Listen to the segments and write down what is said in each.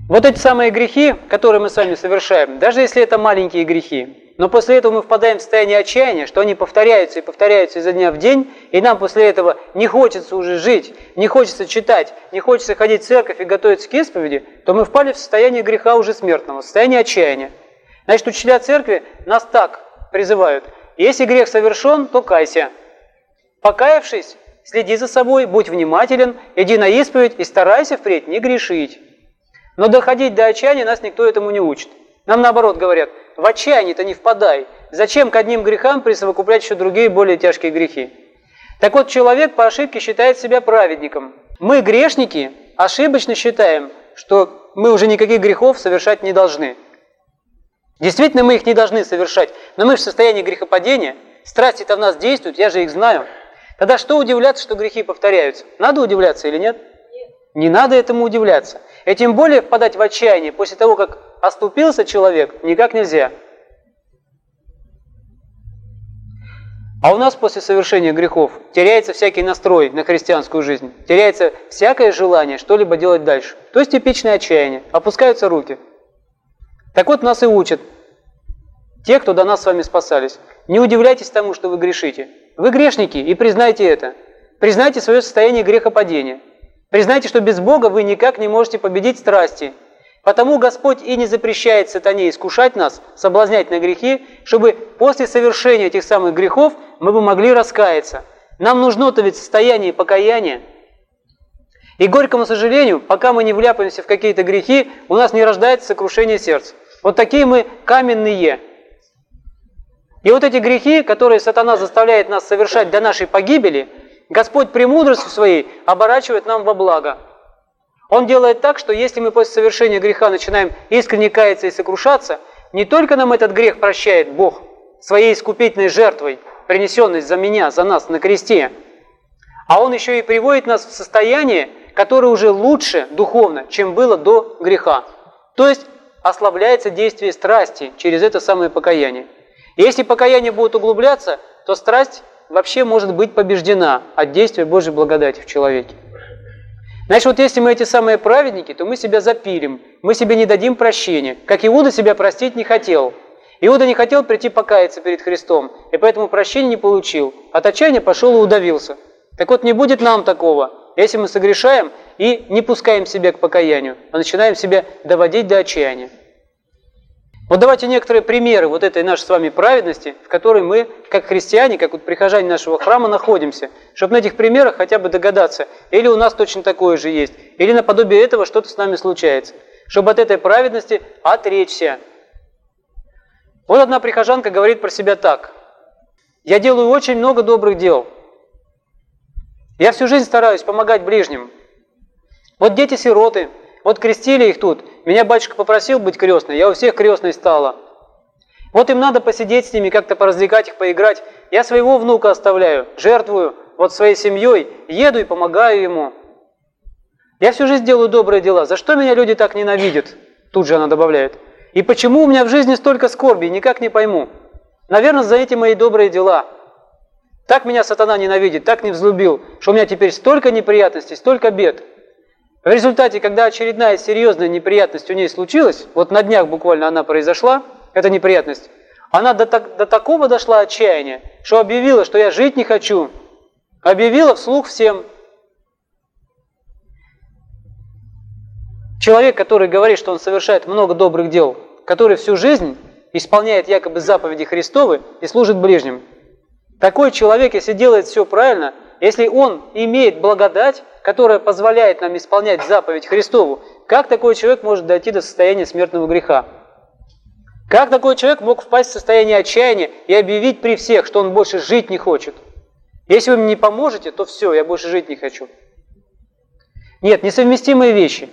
Вот эти самые грехи, которые мы с вами совершаем, даже если это маленькие грехи, но после этого мы впадаем в состояние отчаяния, что они повторяются и повторяются изо дня в день, и нам после этого не хочется уже жить, не хочется читать, не хочется ходить в церковь и готовиться к исповеди, то мы впали в состояние греха уже смертного, в состояние отчаяния. Значит, учителя церкви нас так призывают: если грех совершен, то кайся. Покаявшись, следи за собой, будь внимателен, иди на исповедь и старайся впредь не грешить. Но доходить до отчаяния нас никто этому не учит. Нам наоборот говорят: в отчаяние-то не впадай. Зачем к одним грехам присовокуплять еще другие более тяжкие грехи? Так вот, человек по ошибке считает себя праведником. Мы, грешники, ошибочно считаем, что мы уже никаких грехов совершать не должны. Действительно, мы их не должны совершать, но мы в состоянии грехопадения, страсти-то в нас действуют, я же их знаю. Тогда что удивляться, что грехи повторяются? Надо удивляться или нет? Не надо этому удивляться. И тем более впадать в отчаяние после того, как оступился человек, никак нельзя. А у нас после совершения грехов теряется всякий настрой на христианскую жизнь, теряется всякое желание что-либо делать дальше. То есть типичное отчаяние, опускаются руки. Так вот, нас и учат те, кто до нас с вами спасались. Не удивляйтесь тому, что вы грешите. Вы грешники, и признайте это. Признайте свое состояние грехопадения. Признайте, что без Бога вы никак не можете победить страсти. Потому Господь и не запрещает сатане искушать нас, соблазнять на грехи, чтобы после совершения этих самых грехов мы бы могли раскаяться. Нам нужно-то ведь состояние покаяния. И к горькому сожалению, пока мы не вляпаемся в какие-то грехи, у нас не рождается сокрушение сердца. Вот такие мы каменные. И вот эти грехи, которые сатана заставляет нас совершать до нашей погибели, Господь премудростью своей оборачивает нам во благо. Он делает так, что если мы после совершения греха начинаем искренне каяться и сокрушаться, не только нам этот грех прощает Бог своей искупительной жертвой, принесенной за меня, за нас на кресте, а Он еще и приводит нас в состояние, которое уже лучше духовно, чем было до греха. То есть ослабляется действие страсти через это самое покаяние. И если покаяние будет углубляться, то страсть вообще может быть побеждена от действия Божьей благодати в человеке. Значит, вот если мы эти самые праведники, то мы себя запилим, мы себе не дадим прощения. Как Иуда себя простить не хотел. Иуда не хотел прийти покаяться перед Христом, и поэтому прощения не получил. От отчаяния пошел и удавился. Так вот, не будет нам такого, если мы согрешаем и не пускаем себя к покаянию, а начинаем себя доводить до отчаяния. Вот давайте некоторые примеры вот этой нашей с вами праведности, в которой мы, как христиане, как вот прихожане нашего храма, находимся, чтобы на этих примерах хотя бы догадаться, или у нас точно такое же есть, или наподобие этого что-то с нами случается, чтобы от этой праведности отречься. Вот одна прихожанка говорит про себя так: «Я делаю очень много добрых дел. Я всю жизнь стараюсь помогать ближним. Вот дети-сироты, вот крестили их тут. Меня батюшка попросил быть крестной, я у всех крестной стала. Вот им надо посидеть с ними, как-то поразвлекать их, поиграть. Я своего внука оставляю, жертвую вот своей семьей, еду и помогаю ему. Я всю жизнь делаю добрые дела. За что меня люди так ненавидят?» Тут же она добавляет. «И почему у меня в жизни столько скорби, никак не пойму. Наверное, за эти мои добрые дела. Так меня сатана ненавидит, так не взлюбил, что у меня теперь столько неприятностей, столько бед». В результате, когда очередная серьезная неприятность у ней случилась, вот на днях буквально она произошла, эта неприятность, она до такого дошла отчаяния, что объявила, что я жить не хочу. Объявила вслух всем. Человек, который говорит, что он совершает много добрых дел, который всю жизнь исполняет якобы заповеди Христовы и служит ближним. Такой человек, если делает все правильно, если он имеет благодать, которая позволяет нам исполнять заповедь Христову, как такой человек может дойти до состояния смертного греха? Как такой человек мог впасть в состояние отчаяния и объявить при всех, что он больше жить не хочет? Если вы мне не поможете, то все, я больше жить не хочу. Нет, несовместимые вещи.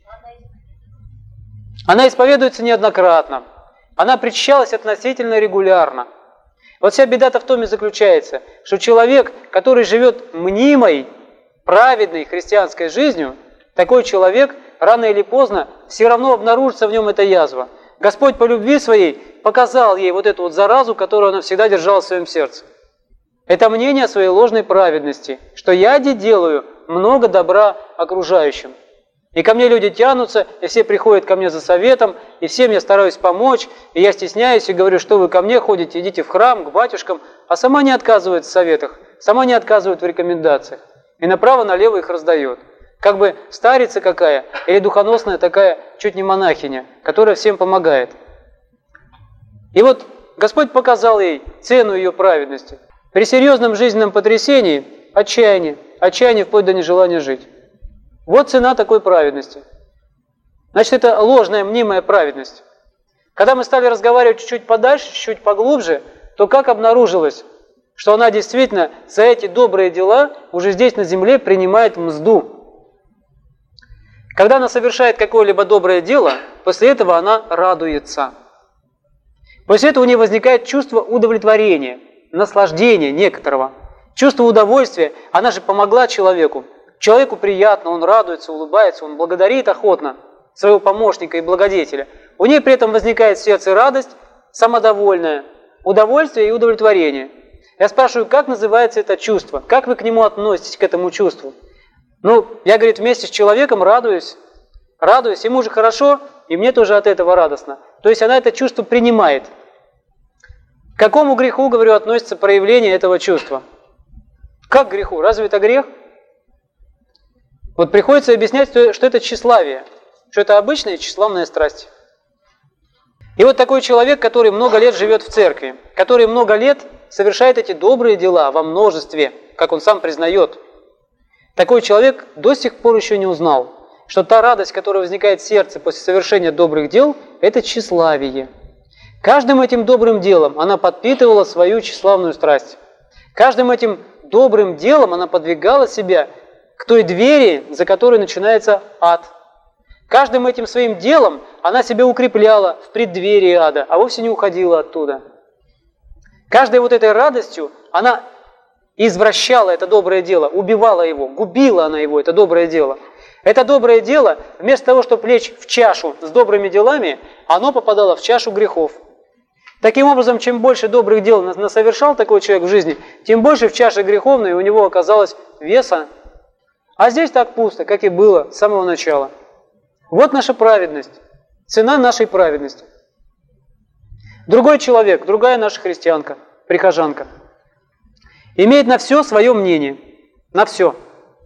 Она исповедуется неоднократно. Она причащалась относительно регулярно. Вот вся беда-то в том и заключается, что человек, который живет мнимой, праведной христианской жизнью, такой человек рано или поздно все равно обнаружится в нем эта язва. Господь по любви своей показал ей вот эту вот заразу, которую она всегда держала в своем сердце. Это мнение о своей ложной праведности, что я делаю много добра окружающим. И ко мне люди тянутся, и все приходят ко мне за советом, и всем я стараюсь помочь, и я стесняюсь и говорю, что вы ко мне ходите, идите в храм, к батюшкам, а сама не отказывает в советах, сама не отказывает в рекомендациях. И направо-налево их раздает. Как бы старица какая, или духоносная такая, чуть не монахиня, которая всем помогает. И вот Господь показал ей цену ее праведности. При серьезном жизненном потрясении – отчаяние, отчаяние вплоть до нежелания жить. Вот цена такой праведности. Значит, это ложная, мнимая праведность. Когда мы стали разговаривать чуть-чуть подальше, чуть-чуть поглубже, то как обнаружилось, что она действительно за эти добрые дела уже здесь на земле принимает мзду. Когда она совершает какое-либо доброе дело, после этого она радуется. После этого у нее возникает чувство удовлетворения, наслаждения некоторого. Чувство удовольствия, она же помогла человеку. Человеку приятно, он радуется, улыбается, он благодарит охотно своего помощника и благодетеля. У нее при этом возникает в сердце радость, самодовольная, удовольствие и удовлетворение. Я спрашиваю, как называется это чувство? Как вы к нему относитесь, к этому чувству? Ну, я, говорит, вместе с человеком радуюсь, ему же хорошо, и мне тоже от этого радостно. То есть она это чувство принимает. К какому греху, говорю, относится проявление этого чувства? Как к греху? Разве это грех? Вот приходится объяснять, что это тщеславие, что это обычная тщеславная страсть. И вот такой человек, который много лет живет в церкви, который много лет совершает эти добрые дела во множестве, как он сам признает, такой человек до сих пор еще не узнал, что та радость, которая возникает в сердце после совершения добрых дел, это тщеславие. Каждым этим добрым делом она подпитывала свою тщеславную страсть. Каждым этим добрым делом она подвигала себя к той двери, за которой начинается ад. Каждым этим своим делом она себя укрепляла в преддверии ада, а вовсе не уходила оттуда. Каждой вот этой радостью она извращала это доброе дело, убивала его, губила она его, это доброе дело. Это доброе дело, вместо того, чтобы лечь в чашу с добрыми делами, оно попадало в чашу грехов. Таким образом, чем больше добрых дел насовершал такой человек в жизни, тем больше в чаше греховной у него оказалось веса. А здесь так пусто, как и было с самого начала. Вот наша праведность, цена нашей праведности. Другой человек, другая наша христианка, прихожанка, имеет на все свое мнение, на все.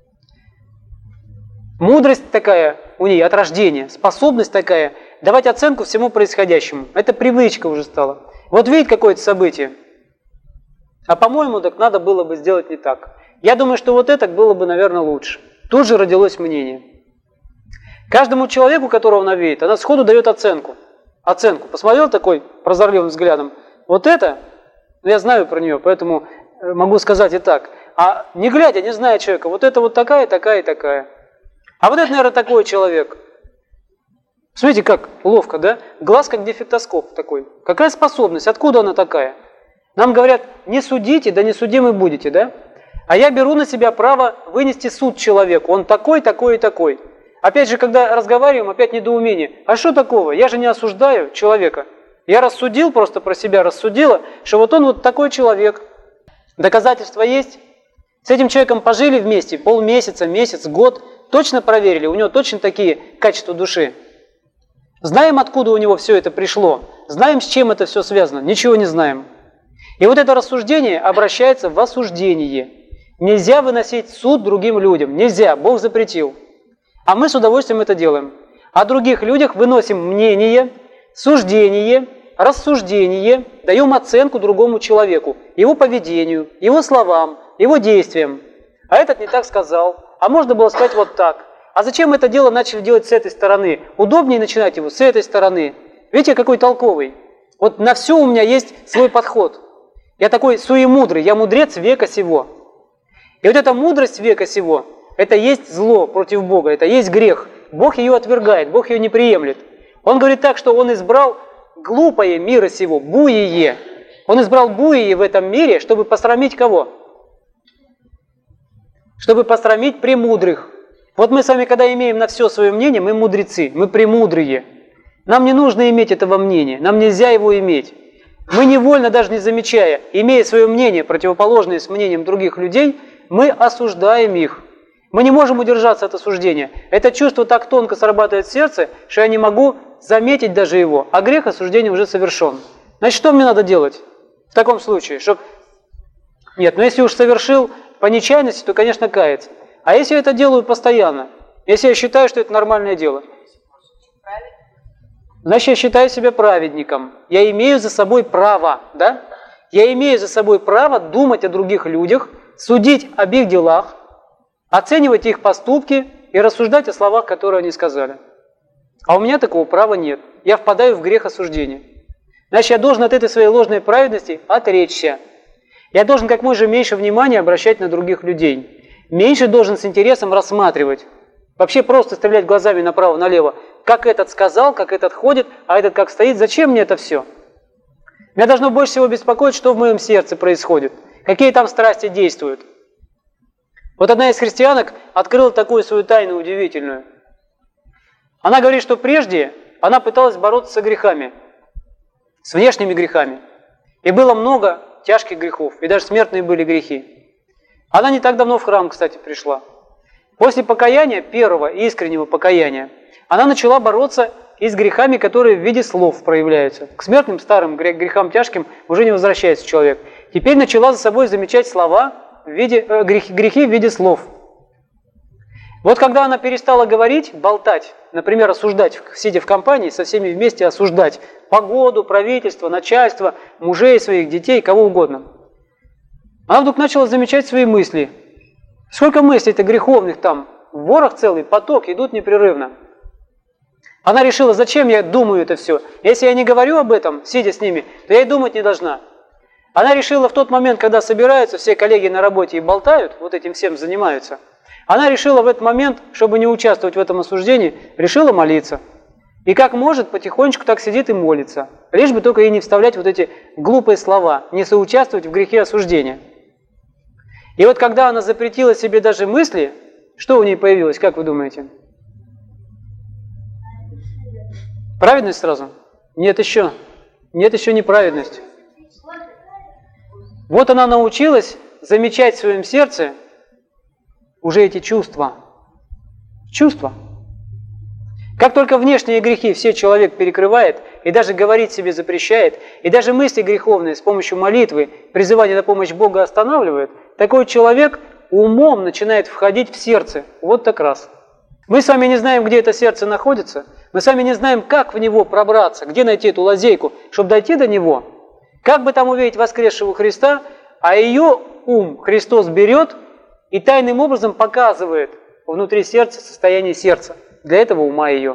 Мудрость такая у нее от рождения, способность такая давать оценку всему происходящему. Это привычка уже стала. Вот видит какое-то событие, а по-моему, так надо было бы сделать не так. Я думаю, что вот это было бы, наверное, лучше. Тут же родилось мнение. Каждому человеку, которого она видит, она сходу дает оценку. Посмотрел такой прозорливым взглядом. Вот это, я знаю про нее, поэтому могу сказать и так. А не глядя, не зная человека, вот это вот такая, такая и такая. А вот это, наверное, такой человек. Смотрите, как ловко, да? Глаз как дефектоскоп такой. Какая способность? Откуда она такая? Нам говорят, не судите, да не судимы будете, да? А я беру на себя право вынести суд человеку. Он такой, такой и такой. Опять же, когда разговариваем, опять недоумение. А что такого? Я же не осуждаю человека. Я рассудил, просто про себя рассудила, что вот он вот такой человек. Доказательства есть? С этим человеком пожили вместе полмесяца, месяц, год. Точно проверили, у него точно такие качества души. Знаем, откуда у него все это пришло. Знаем, с чем это все связано. Ничего не знаем. И вот это рассуждение обращается в осуждение. Нельзя выносить суд другим людям. Нельзя, Бог запретил. А мы с удовольствием это делаем. О других людях выносим мнение, суждение, рассуждение, даем оценку другому человеку, его поведению, его словам, его действиям. А этот не так сказал, а можно было сказать вот так. А зачем это дело начали делать с этой стороны? Удобнее начинать его с этой стороны. Видите, какой толковый. Вот на все у меня есть свой подход. Я такой суемудрый, я мудрец века сего. И вот эта мудрость века сего, это есть зло против Бога, это есть грех. Бог ее отвергает, Бог ее не приемлет. Он говорит так, что Он избрал глупое мира сего, буие. Он избрал буие в этом мире, чтобы посрамить кого? Чтобы посрамить премудрых. Вот мы с вами, когда имеем на все свое мнение, мы мудрецы, мы премудрые. Нам не нужно иметь этого мнения, нам нельзя его иметь. Мы невольно, даже не замечая, имея свое мнение, противоположное с мнением других людей, мы осуждаем их. Мы не можем удержаться от осуждения. Это чувство так тонко срабатывает в сердце, что я не могу заметить даже его, а грех осуждения уже совершен. Значит, что мне надо делать в таком случае? Нет, но если уж совершил по нечаянности, то, конечно, каяться. А если я это делаю постоянно? Если я считаю, что это нормальное дело? Значит, я считаю себя праведником. Я имею за собой право, да? Я имею за собой право думать о других людях, судить об их делах, оценивать их поступки и рассуждать о словах, которые они сказали. А у меня такого права нет. Я впадаю в грех осуждения. Значит, я должен от этой своей ложной праведности отречься. Я должен как можно меньше внимания обращать на других людей. Меньше должен с интересом рассматривать. Вообще просто стрелять глазами направо-налево. Как этот сказал, как этот ходит, а этот как стоит. Зачем мне это все? Меня должно больше всего беспокоить, что в моем сердце происходит. Какие там страсти действуют. Вот одна из христианок открыла такую свою тайну удивительную. Она говорит, что прежде она пыталась бороться со грехами, с внешними грехами. И было много тяжких грехов, и даже смертные были грехи. Она не так давно в храм, кстати, пришла. После покаяния, первого искреннего покаяния, она начала бороться и с грехами, которые в виде слов проявляются. К смертным старым грехам тяжким уже не возвращается человек. Теперь начала за собой замечать слова, грехи в виде слов. Вот когда она перестала говорить, болтать, например, осуждать, сидя в компании, со всеми вместе осуждать погоду, правительство, начальство, мужей своих, детей, кого угодно, она вдруг начала замечать свои мысли. Сколько мыслей-то греховных там, ворох целый, поток, идут непрерывно. Она решила, зачем я думаю это все? Если я не говорю об этом, сидя с ними, то я и думать не должна. Она решила в тот момент, когда собираются все коллеги на работе и болтают, вот этим всем занимаются, она решила в этот момент, чтобы не участвовать в этом осуждении, решила молиться. И как может, потихонечку так сидит и молится. Лишь бы только ей не вставлять вот эти глупые слова, не соучаствовать в грехе осуждения. И вот когда она запретила себе даже мысли, что у ней появилось, как вы думаете? Праведность сразу? Нет еще. Нет еще не праведность. Вот она научилась замечать в своем сердце уже эти чувства. Чувства. Как только внешние грехи все человек перекрывает, и даже говорить себе запрещает, и даже мысли греховные с помощью молитвы, призывания на помощь Бога останавливает, такой человек умом начинает входить в сердце. Вот так раз. Мы с вами не знаем, где это сердце находится, мы с вами не знаем, как в него пробраться, где найти эту лазейку, чтобы дойти до него. Как бы там увидеть воскресшего Христа, а ее ум Христос берет и тайным образом показывает внутри сердца состояние сердца, для этого ума ее.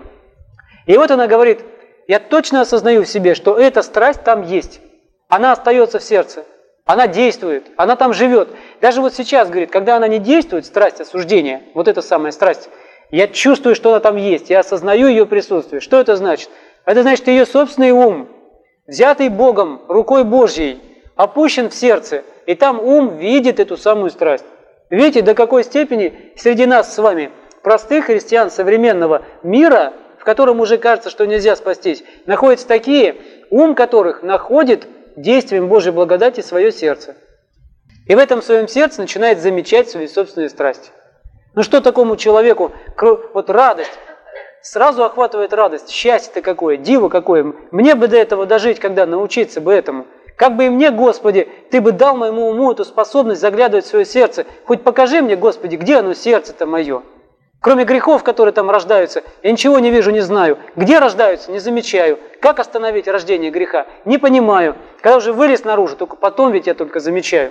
И вот она говорит, я точно осознаю в себе, что эта страсть там есть, она остается в сердце, она действует, она там живет. Даже вот сейчас, говорит, когда она не действует, страсть осуждения, вот эта самая страсть, я чувствую, что она там есть, я осознаю ее присутствие. Что это значит? Это значит, ее собственный ум, взятый Богом, рукой Божьей, опущен в сердце, и там ум видит эту самую страсть. Видите, до какой степени среди нас с вами, простых христиан современного мира, в котором уже кажется, что нельзя спастись, находятся такие, ум которых находит действием Божьей благодати свое сердце. И в этом своем сердце начинает замечать свои собственные страсти. Ну что такому человеку, вот радость, сразу охватывает радость, счастье-то какое, диво какое. Мне бы до этого дожить, когда научиться бы этому. Как бы и мне, Господи, Ты бы дал моему уму эту способность заглядывать в свое сердце. Хоть покажи мне, Господи, где оно сердце-то мое. Кроме грехов, которые там рождаются, я ничего не вижу, не знаю. Где рождаются, не замечаю. Как остановить рождение греха, не понимаю. Когда уже вылез наружу, только потом ведь я только замечаю.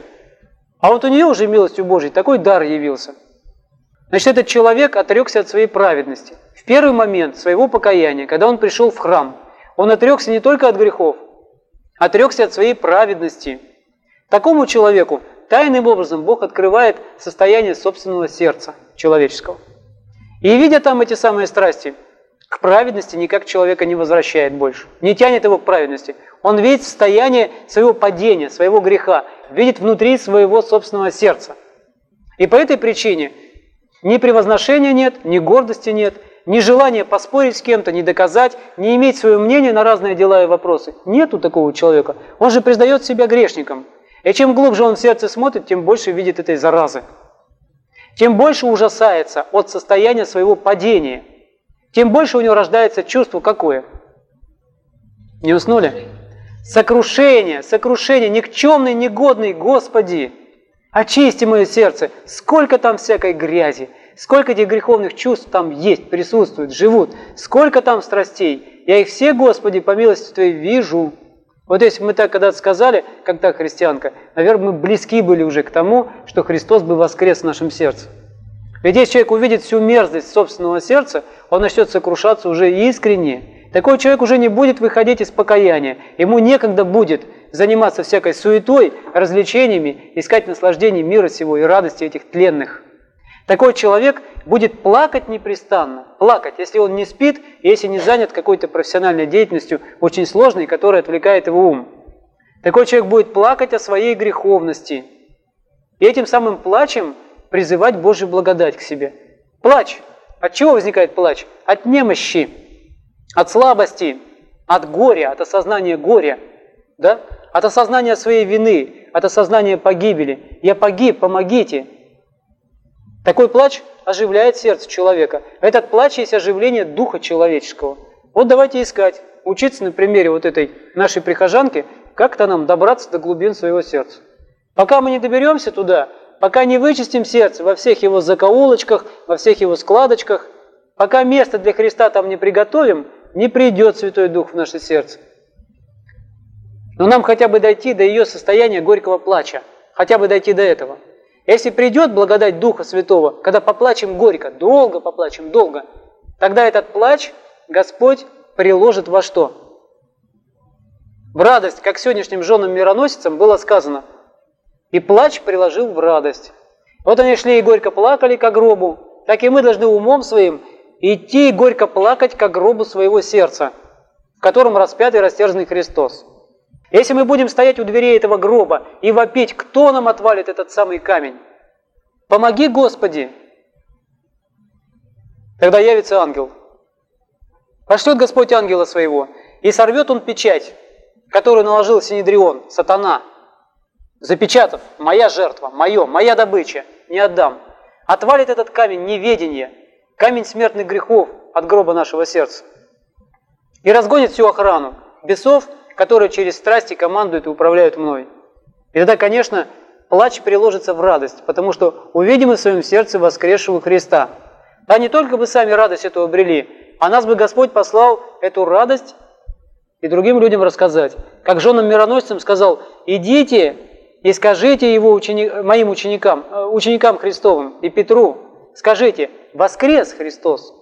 А вот у нее уже милостью Божией такой дар явился. Значит, этот человек отрекся от своей праведности. В первый момент своего покаяния, когда он пришел в храм, он отрекся не только от грехов, отрекся от своей праведности. Такому человеку тайным образом Бог открывает состояние собственного сердца человеческого. И видя там эти самые страсти, к праведности никак человека не возвращает больше, не тянет его к праведности. Он видит состояние своего падения, своего греха, видит внутри своего собственного сердца. И по этой причине ни превозношения нет, ни гордости нет, ни желания поспорить с кем-то, ни доказать, ни иметь свое мнение на разные дела и вопросы. Нету такого человека. Он же признает себя грешником. И чем глубже он в сердце смотрит, тем больше видит этой заразы. тем больше ужасается от состояния своего падения, тем больше у него рождается чувство какое? Не уснули? Сокрушение, никчемный, негодный, Господи, очисти мое сердце, сколько там всякой грязи, сколько этих греховных чувств там есть, присутствуют, живут, сколько там страстей, я их все, Господи, по милости Твоей вижу. Вот если бы мы так когда-то сказали, как та христианка, наверное, мы близки были уже к тому, что Христос бы воскрес в нашем сердце. Ведь если человек увидит всю мерзость собственного сердца, он начнет сокрушаться уже искренне. Такой человек уже не будет выходить из покаяния. Ему некогда будет заниматься всякой суетой, развлечениями, искать наслаждений мира сего и радости этих тленных. Такой человек будет плакать непрестанно. Плакать, если он не спит, и если не занят какой-то профессиональной деятельностью, очень сложной, которая отвлекает его ум. Такой человек будет плакать о своей греховности. И этим самым плачем призывать Божью благодать к себе. Плач. От чего возникает плач? От немощи. От слабости, от горя, от осознания горя, да? От осознания своей вины, от осознания погибели. Я погиб, помогите. Такой плач оживляет сердце человека. Этот плач есть оживление духа человеческого. Вот давайте искать, учиться на примере вот этой нашей прихожанки, как-то нам добраться до глубин своего сердца. Пока мы не доберемся туда, пока не вычистим сердце во всех его закоулочках, во всех его складочках, пока место для Христа там не приготовим, не придет Святой Дух в наше сердце. Но нам хотя бы дойти до ее состояния горького плача, хотя бы дойти до этого. Если придет благодать Духа Святого, когда поплачем горько, долго поплачем, долго, тогда этот плач Господь приложит во что? В радость, как сегодняшним женам-мироносицам было сказано. И плач приложил в радость. Вот они шли и горько плакали ко гробу, так и мы должны умом своим идти и горько плакать ко гробу своего сердца, в котором распят и растерзанный Христос. Если мы будем стоять у дверей этого гроба и вопить, кто нам отвалит этот самый камень? Помоги, Господи! Тогда явится ангел. Пошлет Господь ангела своего, и сорвет он печать, которую наложил Синедрион, сатана, запечатав: моя жертва, моя добыча, не отдам. Отвалит этот камень неведения, камень смертных грехов от гроба нашего сердца. И разгонит всю охрану бесов, которые через страсти командуют и управляют мной. И тогда, конечно, плач переложится в радость, потому что увидим мы в своем сердце воскресшего Христа. Да не только бы сами радость эту обрели, а нас бы Господь послал эту радость и другим людям рассказать. Как женам-мироносцам сказал: идите и скажите его моим ученикам Христовым и Петру, скажите: воскрес Христос.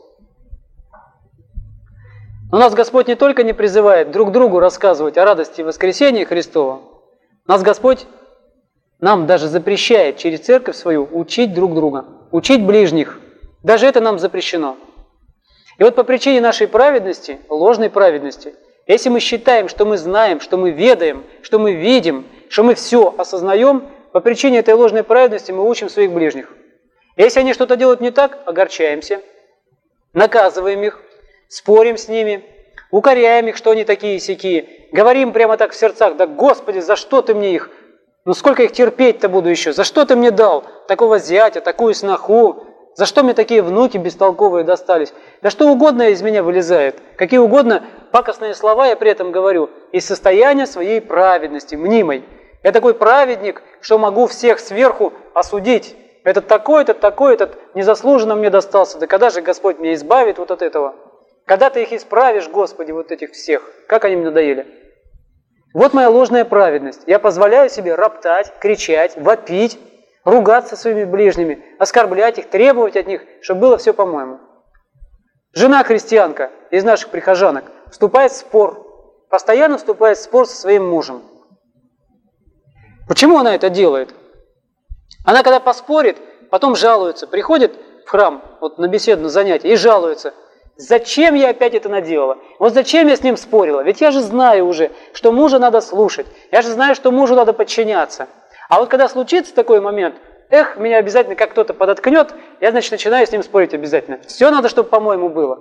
Но нас Господь не только не призывает друг другу рассказывать о радости воскресения Христова, нас Господь нам даже запрещает через церковь свою учить друг друга, учить ближних. Даже это нам запрещено. И вот по причине нашей праведности, ложной праведности, если мы считаем, что мы знаем, что мы ведаем, что мы видим, что мы все осознаем, по причине этой ложной праведности мы учим своих ближних. Если они что-то делают не так, огорчаемся, наказываем их, спорим с ними, укоряем их, что они такие-сякие, говорим прямо так в сердцах: да Господи, за что ты мне их? Ну сколько их терпеть-то буду еще? За что ты мне дал такого зятя, такую сноху? За что мне такие внуки бестолковые достались? Да что угодно из меня вылезает, какие угодно пакостные слова я при этом говорю, из состояния своей праведности, мнимой. Я такой праведник, что могу всех сверху осудить. Этот такой, этот незаслуженно мне достался. Да когда же Господь меня избавит вот от этого? Когда ты их исправишь, Господи, вот этих всех? Как они мне надоели? Вот моя ложная праведность. Я позволяю себе роптать, кричать, вопить, ругаться своими ближними, оскорблять их, требовать от них, чтобы было все по-моему. Жена-христианка из наших прихожанок вступает в спор, постоянно вступает в спор со своим мужем. Почему она это делает? Она когда поспорит, потом жалуется, приходит в храм, вот на беседу, на занятие, и жалуется: зачем я опять это наделала? Вот зачем я с ним спорила? Ведь я же знаю уже, что мужа надо слушать. Я же знаю, что мужу надо подчиняться. А вот когда случится такой момент, меня обязательно как кто-то подоткнет, я, значит, начинаю с ним спорить обязательно. Все надо, чтобы по-моему было.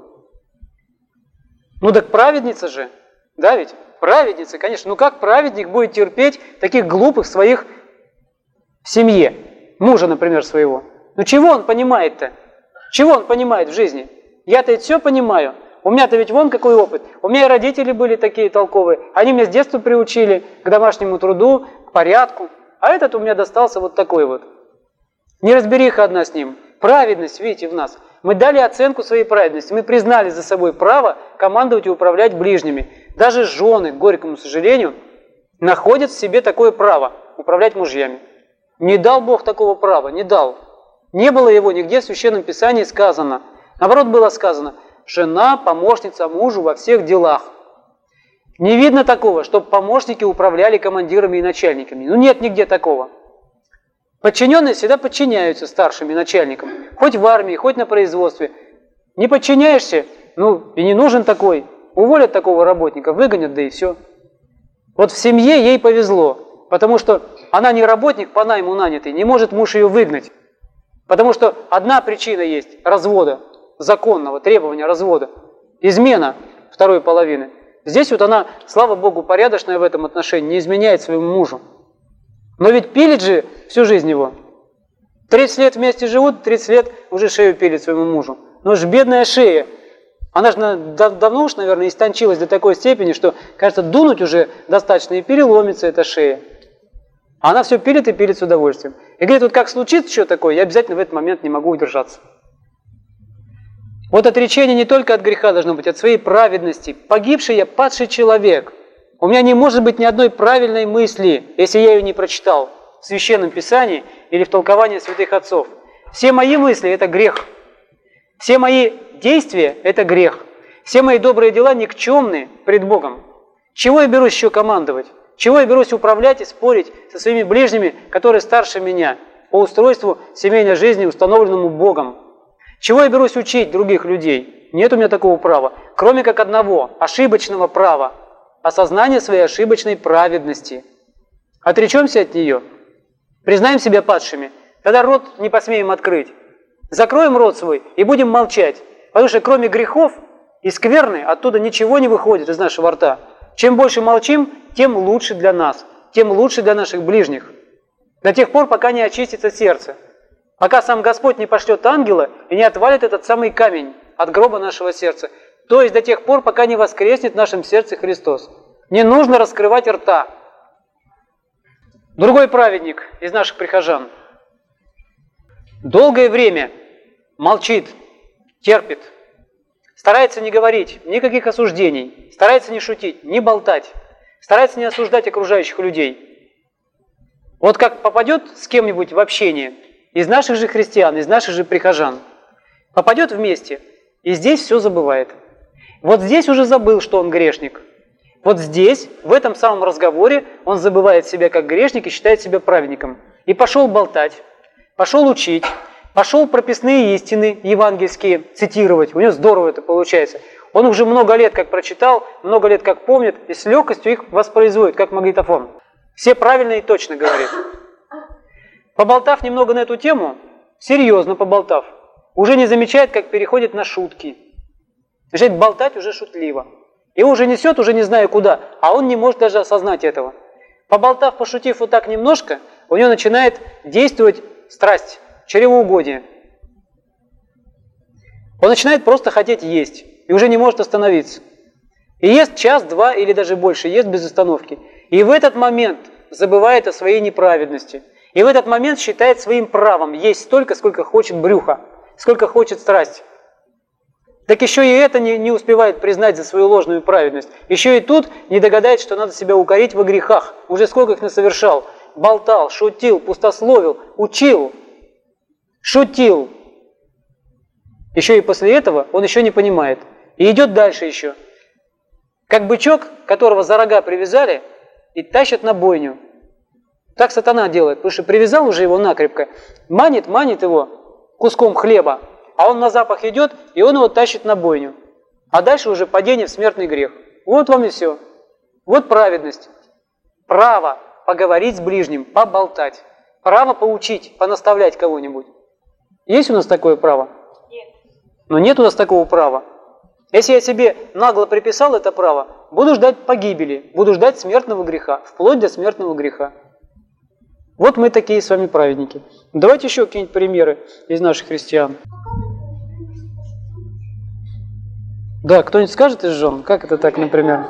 Ну так праведница же, да ведь? Праведница, конечно. Ну как праведник будет терпеть таких глупых своих в семье? Мужа, например, своего. Ну чего он понимает-то? Чего он понимает в жизни? Я-то ведь все понимаю. У меня-то ведь вон какой опыт. У меня и родители были такие толковые. Они меня с детства приучили к домашнему труду, к порядку. А этот у меня достался вот такой вот. Неразбериха одна с ним. Праведность, видите, в нас. Мы дали оценку своей праведности. Мы признали за собой право командовать и управлять ближними. Даже жены, к горькому сожалению, находят в себе такое право управлять мужьями. Не дал Бог такого права, не дал. Не было его нигде в Священном Писании сказано. Наоборот, было сказано: жена помощница мужу во всех делах. Не видно такого, чтобы помощники управляли командирами и начальниками. Ну нет нигде такого. Подчиненные всегда подчиняются старшим и начальникам. Хоть в армии, хоть на производстве. Не подчиняешься, ну и не нужен такой. Уволят такого работника, выгонят, да и все. Вот в семье ей повезло, потому что она не работник по найму нанятый, не может муж ее выгнать. Потому что одна причина есть развода, законного требования развода. Измена второй половины. Здесь вот она, слава Богу, порядочная в этом отношении, не изменяет своему мужу. Но ведь пилит же всю жизнь его. 30 лет вместе живут, 30 лет уже шею пилит своему мужу. Но ж бедная шея. Она же давно уж, наверное, истончилась до такой степени, что, кажется, дунуть уже достаточно и переломится эта шея. А она все пилит и пилит с удовольствием. И говорит, вот как случится что такое, я обязательно в этот момент не могу удержаться. Вот отречение не только от греха должно быть, от своей праведности. Погибший я, падший человек. У меня не может быть ни одной правильной мысли, если я ее не прочитал в Священном Писании или в толковании святых отцов. Все мои мысли – это грех. Все мои действия – это грех. Все мои добрые дела никчемны пред Богом. Чего я берусь еще командовать? Чего я берусь управлять и спорить со своими ближними, которые старше меня, по устройству семейной жизни, установленному Богом? Чего я берусь учить других людей? Нет у меня такого права, кроме как одного, ошибочного права, осознания своей ошибочной праведности. Отречемся от нее, признаем себя падшими, тогда рот не посмеем открыть. Закроем рот свой и будем молчать, потому что кроме грехов и скверны оттуда ничего не выходит из нашего рта. Чем больше молчим, тем лучше для нас, тем лучше для наших ближних. До тех пор, пока не очистится сердце. Пока сам Господь не пошлет ангела и не отвалит этот самый камень от гроба нашего сердца. То есть до тех пор, пока не воскреснет в нашем сердце Христос. Не нужно раскрывать рта. Другой праведник из наших прихожан долгое время молчит, терпит, старается не говорить никаких осуждений, старается не шутить, не болтать, старается не осуждать окружающих людей. Вот как попадет с кем-нибудь в общение, из наших же христиан, из наших же прихожан, попадет вместе, и здесь все забывает. Вот здесь уже забыл, что он грешник. Вот здесь, в этом самом разговоре, он забывает себя как грешник и считает себя праведником. И пошел болтать, пошел учить, пошел прописные истины евангельские цитировать. У него здорово это получается. Он уже много лет как прочитал, много лет как помнит, и с легкостью их воспроизводит, как магнитофон. Все правильно и точно говорит. Поболтав немного на эту тему, серьезно поболтав, уже не замечает, как переходит на шутки. Начинает болтать уже шутливо. Его уже несет, уже не зная куда, а он не может даже осознать этого. Поболтав, пошутив вот так немножко, у него начинает действовать страсть, чревоугодие. Он начинает просто хотеть есть и уже не может остановиться. И ест час, два или даже больше, ест без остановки. И в этот момент забывает о своей неправедности. И в этот момент считает своим правом есть столько, сколько хочет брюхо, сколько хочет страсть. Так еще и это не успевает признать за свою ложную праведность. Еще и тут не догадается, что надо себя укорить во грехах. Уже сколько их насовершал. Болтал, шутил, пустословил, учил, шутил. Еще и после этого он еще не понимает. И идет дальше еще. Как бычок, которого за рога привязали и тащат на бойню. Так сатана делает, потому что привязал уже его накрепко. Манит его куском хлеба. А он на запах идет, и он его тащит на бойню. А дальше уже падение в смертный грех. Вот вам и все. Вот праведность. Право поговорить с ближним, поболтать. Право поучить, понаставлять кого-нибудь. Есть у нас такое право? Нет. Но нет у нас такого права. Если я себе нагло приписал это право, буду ждать погибели, буду ждать смертного греха, вплоть до смертного греха. Вот мы такие с вами праведники. Давайте еще какие-нибудь примеры из наших христиан. Да, кто-нибудь скажет из жен? Как это так, например?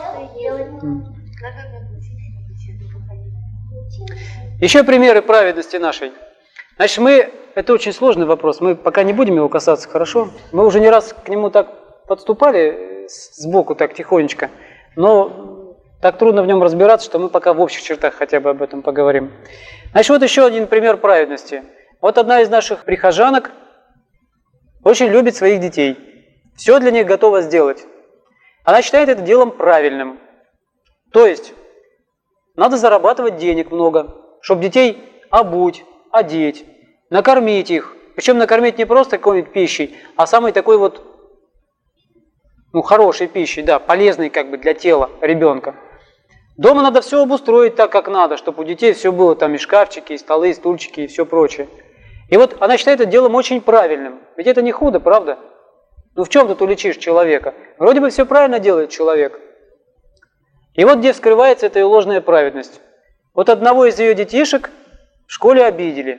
Еще примеры праведности нашей. Значит, это очень сложный вопрос, мы пока не будем его касаться, хорошо? Мы уже не раз к нему так подступали, сбоку так тихонечко, но так трудно в нем разбираться, что мы пока в общих чертах хотя бы об этом поговорим. Значит, вот еще один пример праведности. Вот одна из наших прихожанок очень любит своих детей. Все для них готова сделать. Она считает это делом правильным. То есть, надо зарабатывать денег много, чтобы детей обуть, одеть, накормить их. Причем накормить не просто какой-нибудь пищей, а самой такой вот, хорошей пищей, да, полезной как бы для тела ребенка. Дома надо все обустроить так, как надо, чтобы у детей все было, там и шкафчики, и столы, и стульчики, и все прочее. И вот она считает это делом очень правильным. Ведь это не худо, правда? В чем тут уличишь человека? Вроде бы все правильно делает человек. И вот где вскрывается эта ее ложная праведность. Вот одного из ее детишек в школе обидели.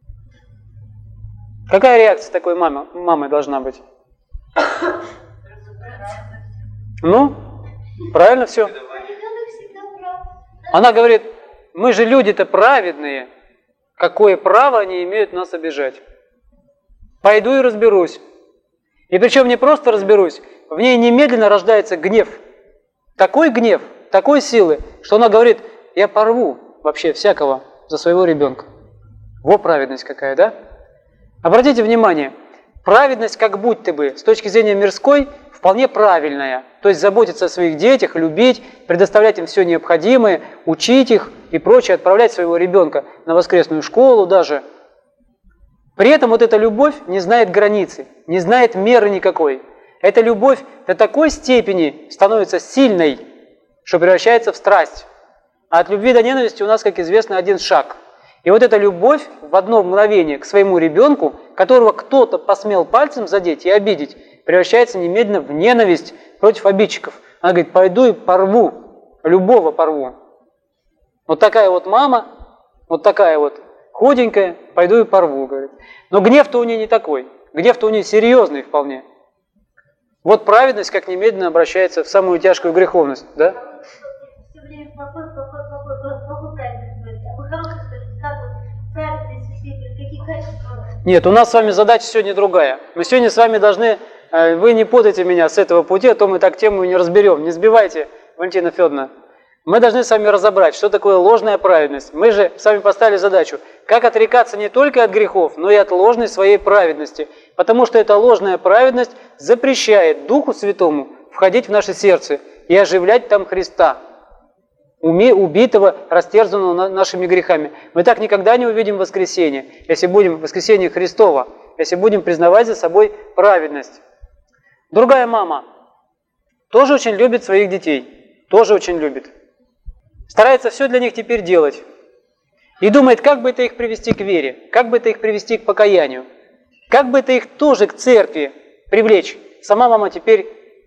Какая реакция такой мамы должна быть? Правильно все. Она говорит, мы же люди-то праведные. Какое право они имеют нас обижать? Пойду и разберусь. И причем не просто разберусь, в ней немедленно рождается гнев. Такой гнев, такой силы, что она говорит, я порву вообще всякого за своего ребенка. Во праведность какая, да? Обратите внимание, праведность как будто бы с точки зрения мирской вполне правильная. То есть заботиться о своих детях, любить, предоставлять им все необходимое, учить их и прочее, отправлять своего ребенка на воскресную школу даже. При этом вот эта любовь не знает границы, не знает меры никакой. Эта любовь до такой степени становится сильной, что превращается в страсть. А от любви до ненависти у нас, как известно, один шаг. И вот эта любовь в одно мгновение к своему ребенку, которого кто-то посмел пальцем задеть и обидеть, превращается немедленно в ненависть против обидчиков. Она говорит, пойду и порву, любого порву. Вот такая вот мама, вот такая вот худенькая, пойду и порву, говорит. Но гнев-то у нее не такой, гнев-то у нее серьезный вполне. Вот праведность как немедленно обращается в самую тяжкую греховность, да? Все время плохой праведность. А вы хороший, как вот праведность, какие качества? Нет, у нас с вами задача сегодня другая. Мы сегодня с вами должны, вы не путайте меня с этого пути, а то мы так тему не разберем. Не сбивайте, Валентина Федоровна. Мы должны с вами разобрать, что такое ложная праведность. Мы же с вами поставили задачу, как отрекаться не только от грехов, но и от ложной своей праведности. Потому что эта ложная праведность запрещает Духу Святому входить в наше сердце и оживлять там Христа, убитого, растерзанного нашими грехами. Мы так никогда не увидим воскресение, если будем воскресение Христова, если будем признавать за собой праведность. Другая мама тоже очень любит своих детей, тоже очень любит. Старается все для них теперь делать. И думает, как бы это их привести к вере, как бы это их привести к покаянию, как бы это их тоже к церкви привлечь. Сама мама теперь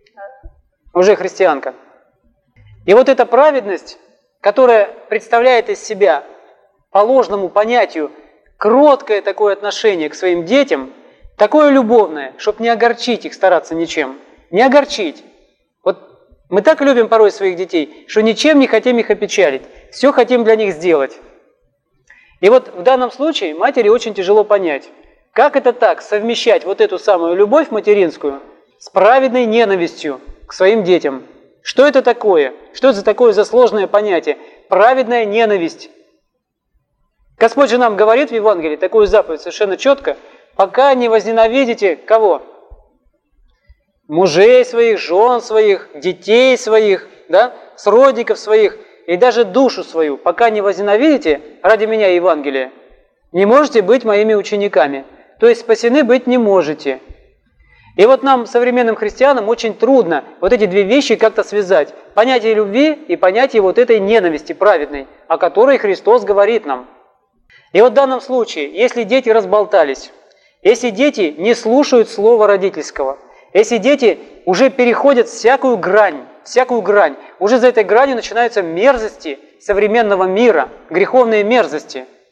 уже христианка. И вот эта праведность, которая представляет из себя по ложному понятию кроткое такое отношение к своим детям, такое любовное, чтобы не огорчить их, стараться ничем, не огорчить. Вот мы так любим порой своих детей, что ничем не хотим их опечалить, все хотим для них сделать. И вот в данном случае матери очень тяжело понять, как это так, совмещать вот эту самую любовь материнскую с праведной ненавистью к своим детям. Что это такое? Что это за такое за сложное понятие? Праведная ненависть. Господь же нам говорит в Евангелии такую заповедь совершенно четко, пока не возненавидите кого? Мужей своих, жен своих, детей своих, да? Сродников своих и даже душу свою, пока не возненавидите ради меня Евангелия, не можете быть моими учениками. То есть спасены быть не можете. И вот нам, современным христианам, очень трудно вот эти две вещи как-то связать. Понятие любви и понятие вот этой ненависти праведной, о которой Христос говорит нам. И вот в данном случае, если дети разболтались, если дети не слушают слова родительского, если дети уже переходят всякую грань, уже за этой гранью начинаются мерзости современного мира, греховные мерзости –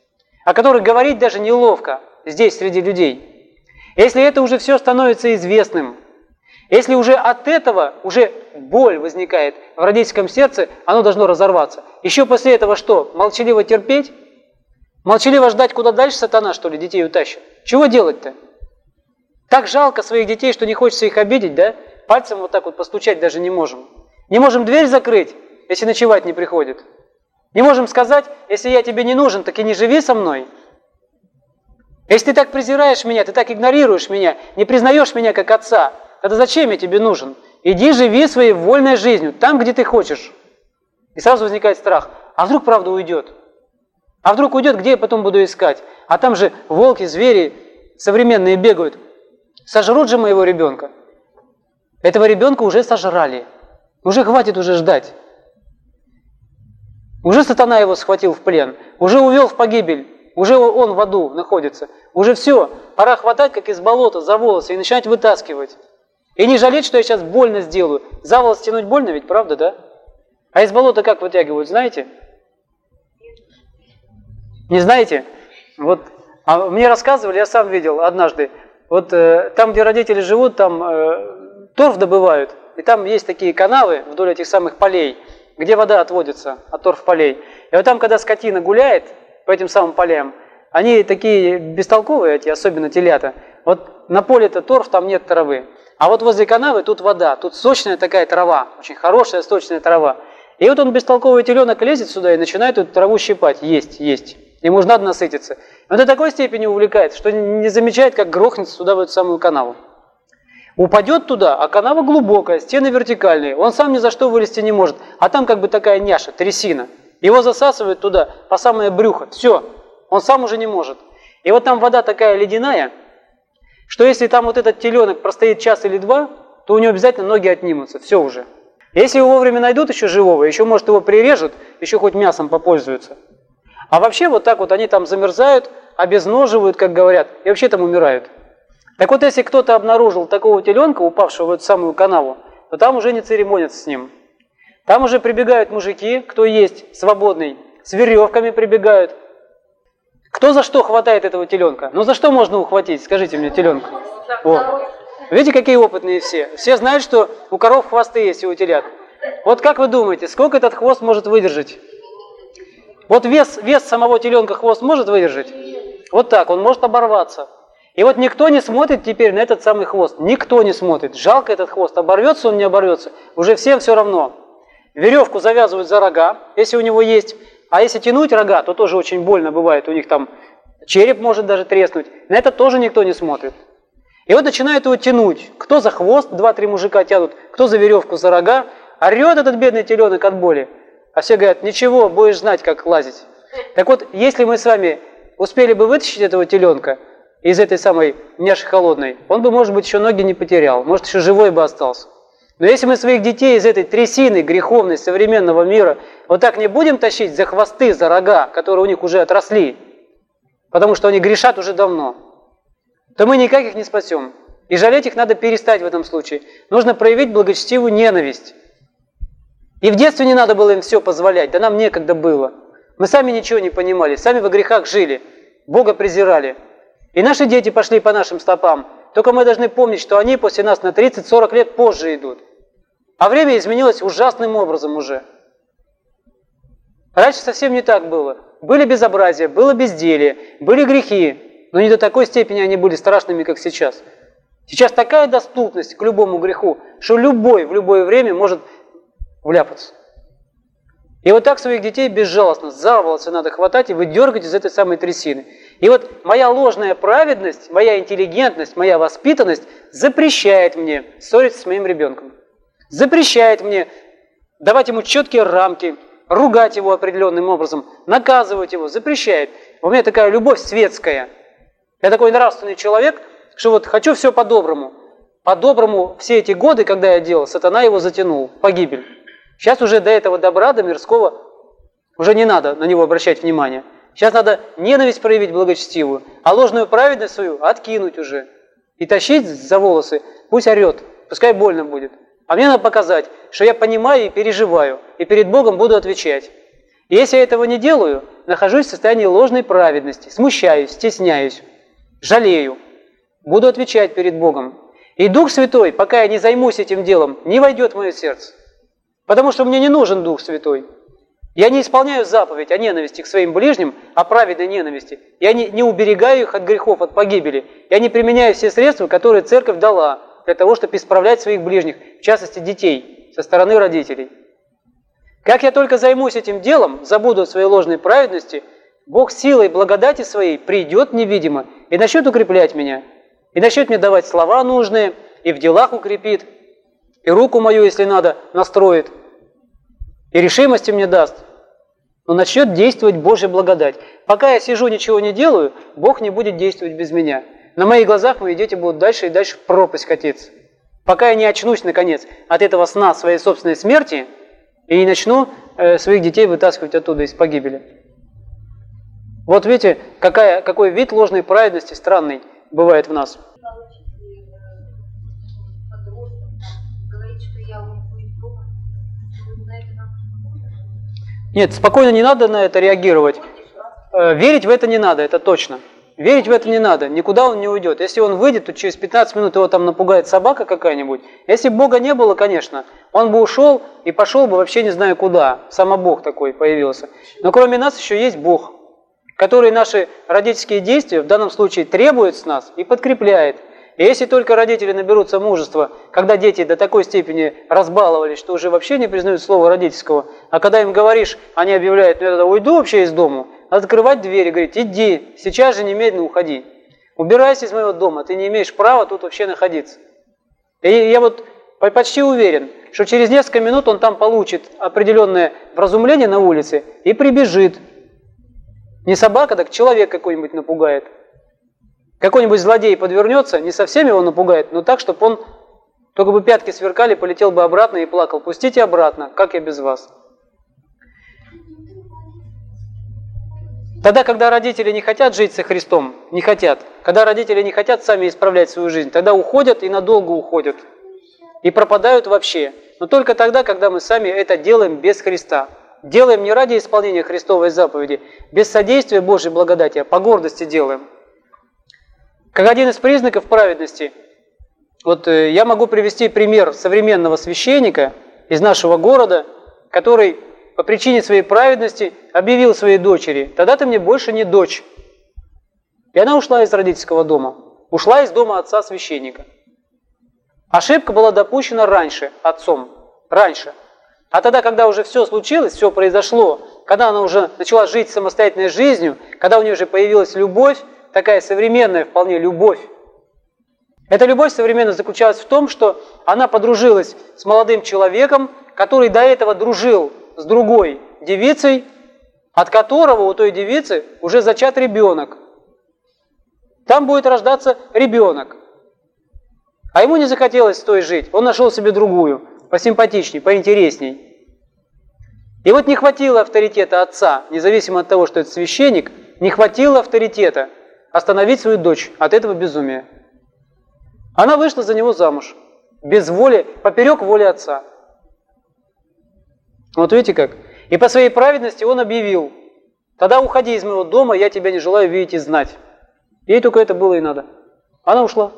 о которых говорить даже неловко здесь, среди людей. Если это уже все становится известным, если уже от этого уже боль возникает в родительском сердце, оно должно разорваться. Еще после этого что? Молчаливо терпеть? Молчаливо ждать, куда дальше сатана, что ли, детей утащит? Чего делать-то? Так жалко своих детей, что не хочется их обидеть, да? Пальцем вот так вот постучать даже не можем. Не можем дверь закрыть, если ночевать не приходит. Не можем сказать, если я тебе не нужен, так и не живи со мной. Если ты так презираешь меня, ты так игнорируешь меня, не признаешь меня как отца, тогда зачем я тебе нужен? Иди живи своей вольной жизнью, там, где ты хочешь. И сразу возникает страх. А вдруг правда уйдет? А вдруг уйдет, где я потом буду искать? А там же волки, звери современные бегают. Сожрут же моего ребенка. Этого ребенка уже сожрали. Уже хватит уже ждать. Уже сатана его схватил в плен. Уже увел в погибель. Уже он в аду находится. Уже все. Пора хватать, как из болота, за волосы и начинать вытаскивать. И не жалеть, что я сейчас больно сделаю. За волос тянуть больно ведь, правда, да? А из болота как вытягивают, знаете? Не знаете? Вот, а мне рассказывали, я сам видел однажды. Вот там, где родители живут, там торф добывают. И там есть такие канавы вдоль этих самых полей, где вода отводится от торфполей. И вот там, когда скотина гуляет по этим самым полям, они такие бестолковые, эти, особенно телята. Вот на поле-то торф, там нет травы. А вот возле канавы тут вода, тут сочная такая трава, очень хорошая сочная трава. И вот он, бестолковый теленок, лезет сюда и начинает эту траву щипать, есть. Ему же надо насытиться. Он до такой степени увлекается, что не замечает, как грохнется сюда, в эту самую канаву. Упадет туда, а канава глубокая, стены вертикальные, он сам ни за что вылезти не может. А там как бы такая няша, трясина. Его засасывает туда по самое брюхо. Все, он сам уже не может. И вот там вода такая ледяная, что если там вот этот теленок простоит час или два, то у него обязательно ноги отнимутся. Все уже. Если его вовремя найдут еще живого, еще, может, его прирежут, еще хоть мясом попользуются. А вообще вот так вот они там замерзают, обезноживают, как говорят, и вообще там умирают. Так вот, если кто-то обнаружил такого теленка, упавшего в эту самую канаву, то там уже не церемонятся с ним. Там уже прибегают мужики, кто есть свободный, с веревками прибегают. Кто за что хватает этого теленка? Ну за что можно ухватить, скажите мне, теленка? Вот. Видите, какие опытные все? Все знают, что у коров хвосты есть и у телят. Вот как вы думаете, сколько этот хвост может выдержать? Вот вес самого теленка хвост может выдержать? Вот так, он может оборваться. И вот никто не смотрит теперь на этот самый хвост. Никто не смотрит. Жалко этот хвост. Оборвется он, не оборвется. Уже всем все равно. Веревку завязывают за рога, если у него есть. А если тянуть рога, то тоже очень больно бывает. У них там череп может даже треснуть. На это тоже никто не смотрит. И вот начинают его тянуть. Кто за хвост, 2-3 мужика тянут, кто за веревку, за рога. Орет этот бедный теленок от боли. А все говорят, ничего, будешь знать, как лазить. Так вот, если мы с вами успели бы вытащить этого теленка из этой самой няши холодной, он бы, может быть, еще ноги не потерял, может, еще живой бы остался. Но если мы своих детей из этой трясины греховной современного мира вот так не будем тащить за хвосты, за рога, которые у них уже отросли, потому что они грешат уже давно, то мы никак их не спасем. И жалеть их надо перестать в этом случае. Нужно проявить благочестивую ненависть. И в детстве не надо было им все позволять, да нам некогда было. Мы сами ничего не понимали, сами во грехах жили, Бога презирали. И наши дети пошли по нашим стопам. Только мы должны помнить, что они после нас на 30-40 лет позже идут. А время изменилось ужасным образом уже. Раньше совсем не так было. Были безобразия, было безделие, были грехи, но не до такой степени они были страшными, как сейчас. Сейчас такая доступность к любому греху, что любой в любое время может вляпаться. И вот так своих детей безжалостно за волосы надо хватать и выдергать из этой самой трясины. И вот моя ложная праведность, моя интеллигентность, моя воспитанность запрещает мне ссориться с моим ребенком. Запрещает мне давать ему четкие рамки, ругать его определенным образом, наказывать его, запрещает. У меня такая любовь светская. Я такой нравственный человек, что вот хочу все по-доброму. По-доброму все эти годы, когда я делал, сатана его затянул в погибель. Сейчас уже до этого добра, до мирского, уже не надо на него обращать внимание. Сейчас надо ненависть проявить благочестивую, а ложную праведность свою откинуть уже. И тащить за волосы, пусть орет, пускай больно будет. А мне надо показать, что я понимаю и переживаю, и перед Богом буду отвечать. И если я этого не делаю, нахожусь в состоянии ложной праведности, смущаюсь, стесняюсь, жалею, буду отвечать перед Богом. И Дух Святой, пока я не займусь этим делом, не войдет в мое сердце. Потому что мне не нужен Дух Святой. Я не исполняю заповедь о ненависти к своим ближним, о праведной ненависти. Я не уберегаю их от грехов, от погибели. Я не применяю все средства, которые Церковь дала для того, чтобы исправлять своих ближних, в частности детей, со стороны родителей. Как я только займусь этим делом, забуду о своей ложной праведности, Бог силой благодати своей придет невидимо и начнет укреплять меня. И начнет мне давать слова нужные, и в делах укрепит, и руку мою, если надо, настроит, и решимости мне даст. Но начнет действовать Божья благодать. Пока я сижу, ничего не делаю, Бог не будет действовать без меня. На моих глазах мои дети будут дальше и дальше в пропасть катиться. Пока я не очнусь, наконец, от этого сна своей собственной смерти и не начну своих детей вытаскивать оттуда из погибели. Вот видите, какой вид ложной праведности странный бывает в нас. Нет, спокойно не надо на это реагировать. Верить в это не надо, это точно. Верить в это не надо, никуда он не уйдет. Если он выйдет, то через 15 минут его там напугает собака какая-нибудь. Если бы Бога не было, конечно, он бы ушел и пошел бы вообще не знаю куда. Самобог такой появился. Но кроме нас еще есть Бог, который наши родительские действия в данном случае требует с нас и подкрепляет. И если только родители наберутся мужества, когда дети до такой степени разбаловались, что уже вообще не признают слова родительского, а когда им говоришь, они объявляют, ну я тогда уйду вообще из дому, открывать дверь и говорить, иди, сейчас же немедленно уходи. Убирайся из моего дома, ты не имеешь права тут вообще находиться. И я вот почти уверен, что через несколько минут он там получит определенное вразумление на улице и прибежит. Не собака, так человек какой-нибудь напугает. Какой-нибудь злодей подвернется, не совсем его напугает, но так, чтобы он только бы пятки сверкали, полетел бы обратно и плакал. Пустите обратно, как я без вас? Тогда, когда родители не хотят жить со Христом, не хотят, когда родители не хотят сами исправлять свою жизнь, тогда уходят и надолго уходят. И пропадают вообще. Но только тогда, когда мы сами это делаем без Христа. Делаем не ради исполнения Христовой заповеди, без содействия Божьей благодати, а по гордости делаем. Как один из признаков праведности, вот я могу привести пример современного священника из нашего города, который по причине своей праведности объявил своей дочери: «Тогда ты мне больше не дочь». И она ушла из родительского дома, ушла из дома отца священника. Ошибка была допущена раньше, отцом, раньше. А тогда, когда уже все случилось, все произошло, когда она уже начала жить самостоятельной жизнью, когда у нее уже появилась любовь, такая современная вполне любовь. Эта любовь современная заключалась в том, что она подружилась с молодым человеком, который до этого дружил с другой девицей, от которого у той девицы уже зачат ребенок. Там будет рождаться ребенок. А ему не захотелось с той жить, он нашел себе другую, посимпатичней, поинтересней. И вот не хватило авторитета отца, независимо от того, что это священник, не хватило авторитета остановить свою дочь от этого безумия. Она вышла за него замуж, без воли, поперек воли отца. Вот видите как? И по своей праведности он объявил: «Тогда уходи из моего дома, я тебя не желаю видеть и знать». Ей только это было и надо. Она ушла.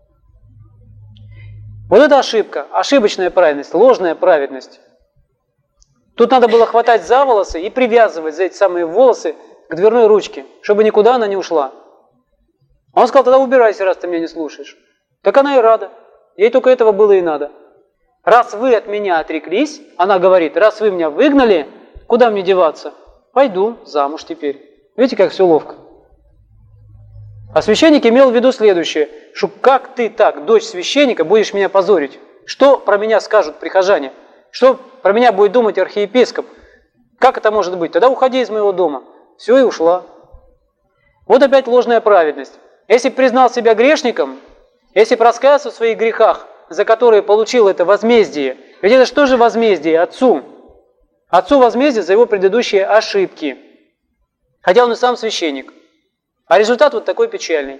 Вот это ошибка, ошибочная праведность, ложная праведность. Тут надо было хватать за волосы и привязывать за эти самые волосы к дверной ручке, чтобы никуда она не ушла. А он сказал: «Тогда убирайся, раз ты меня не слушаешь». Так она и рада. Ей только этого было и надо. «Раз вы от меня отреклись, она говорит, раз вы меня выгнали, куда мне деваться? Пойду замуж теперь». Видите, как все ловко. А священник имел в виду следующее, что как ты так, дочь священника, будешь меня позорить? Что про меня скажут прихожане? Что про меня будет думать архиепископ? Как это может быть? Тогда уходи из моего дома. Все, и ушла. Вот опять ложная праведность. Если б признал себя грешником, если б раскаялся в своих грехах, за которые получил это возмездие, ведь это что же возмездие отцу? Отцу возмездие за его предыдущие ошибки. Хотя он и сам священник. А результат вот такой печальный.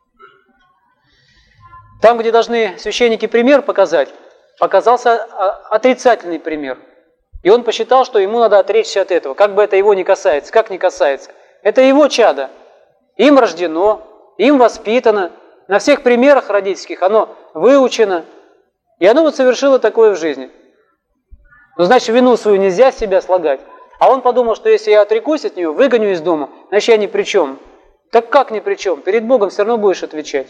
Там, где должны священники пример показать, показался отрицательный пример. И он посчитал, что ему надо отречься от этого, как бы это его не касается. Как не касается? Это его чадо. Им рождено, им воспитано. На всех примерах родительских оно выучено. И оно вот совершило такое в жизни. Ну, значит, вину свою нельзя с себя слагать. А он подумал, что если я отрекусь от нее, выгоню из дома, значит, я ни при чем. Так как ни при чем? Перед Богом все равно будешь отвечать.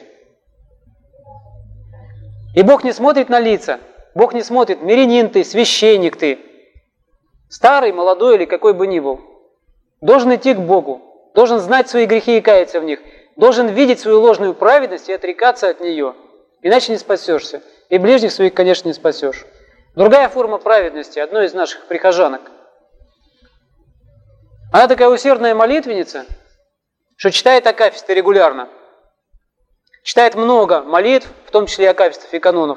И Бог не смотрит на лица. Бог не смотрит, мирянин ты, священник ты. Старый, молодой или какой бы ни был. Должен идти к Богу. Должен знать свои грехи и каяться в них. Должен видеть свою ложную праведность и отрекаться от нее. Иначе не спасешься. И ближних своих, конечно, не спасешь. Другая форма праведности, одной из наших прихожанок. Она такая усердная молитвенница, что читает акафисты регулярно. Читает много молитв, в том числе и акафистов и канонов.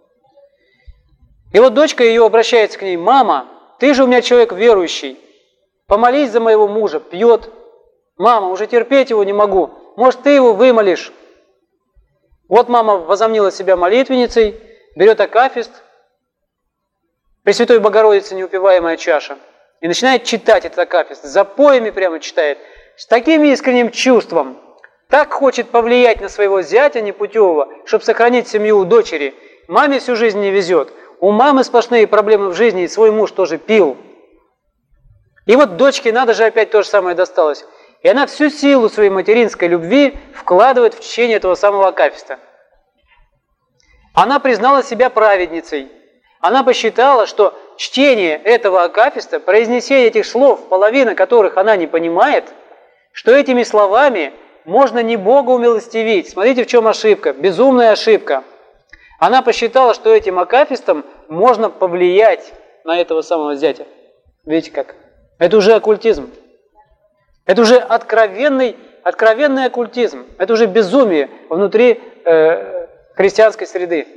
И вот дочка ее обращается к ней: «Мама, ты же у меня человек верующий, помолись за моего мужа, пьет. Мама, уже терпеть его не могу, может, ты его вымолишь». Вот мама возомнила себя молитвенницей, берет акафист, Пресвятой Богородицы неупиваемая чаша, и начинает читать этот акафист, запоями прямо читает, с таким искренним чувством, так хочет повлиять на своего зятя непутевого, чтобы сохранить семью у дочери. Маме всю жизнь не везет, у мамы сплошные проблемы в жизни, и свой муж тоже пил. И вот дочке надо же опять то же самое досталось. И она всю силу своей материнской любви вкладывает в чтение этого самого акафиста. Она признала себя праведницей. Она посчитала, что чтение этого акафиста, произнесение этих слов, половина которых она не понимает, что этими словами можно не Бога умилостивить. Смотрите, в чем ошибка, безумная ошибка. Она посчитала, что этим акафистом можно повлиять на этого самого зятя. Видите как? Это уже оккультизм. Это уже откровенный оккультизм. Это уже безумие внутри христианской среды.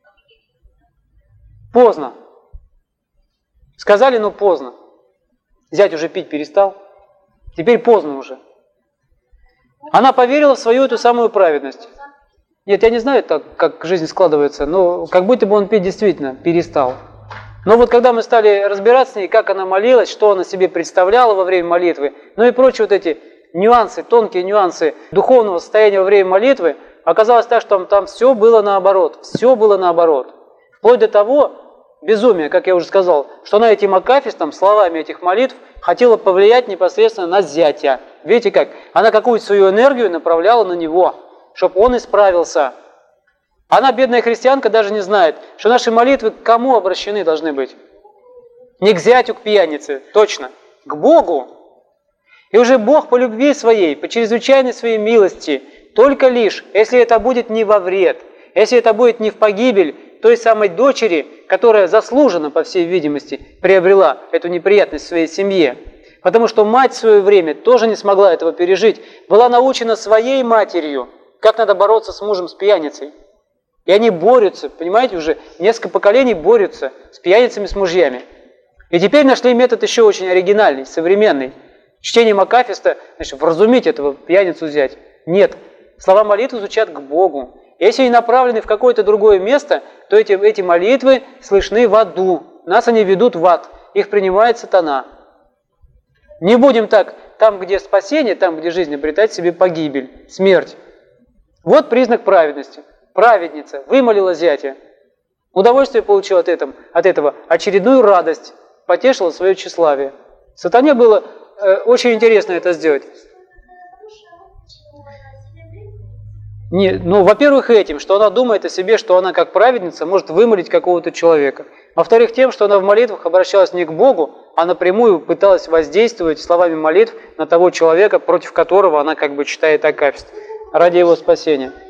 Поздно. Сказали, но поздно. Зять уже пить перестал. Теперь поздно уже. Она поверила в свою эту самую праведность. Нет, я не знаю, как жизнь складывается, но как будто бы он пить действительно перестал. Но вот когда мы стали разбираться с ней, как она молилась, что она себе представляла во время молитвы, ну и прочие вот эти нюансы, тонкие нюансы духовного состояния во время молитвы, оказалось так, что там все было наоборот. Все было наоборот. Вплоть до того безумия, как я уже сказал, что она этим акафистом, словами этих молитв, хотела повлиять непосредственно на зятя. Видите как? Она какую-то свою энергию направляла на него, чтобы он исправился. Она, бедная христианка, даже не знает, что наши молитвы к кому обращены должны быть. Не к зятю, к пьянице, точно, к Богу. И уже Бог по любви своей, по чрезвычайной своей милости, только лишь, если это будет не во вред, если это будет не в погибель той самой дочери, которая заслуженно, по всей видимости, приобрела эту неприятность в своей семье. Потому что мать в свое время тоже не смогла этого пережить, была научена своей матерью, как надо бороться с мужем, с пьяницей. И они борются, понимаете, уже несколько поколений борются с пьяницами, с мужьями. И теперь нашли метод еще очень оригинальный, современный. Чтением акафиста, значит, вразумить этого пьяницу взять. Нет, слова молитвы звучат к Богу. Если они направлены в какое-то другое место, то эти молитвы слышны в аду. Нас они ведут в ад, их принимает сатана. Не будем так, там, где спасение, там, где жизнь, обретать себе погибель, смерть. Вот признак праведности. Праведница вымолила зятя. Удовольствие получила от этого, очередную радость, потешила свое тщеславие. Сатане было очень интересно это сделать. Во-первых, этим, что она думает о себе, что она как праведница может вымолить какого-то человека. Во-вторых, тем, что она в молитвах обращалась не к Богу, а напрямую пыталась воздействовать словами молитв на того человека, против которого она как бы читает акафист, ради его спасения.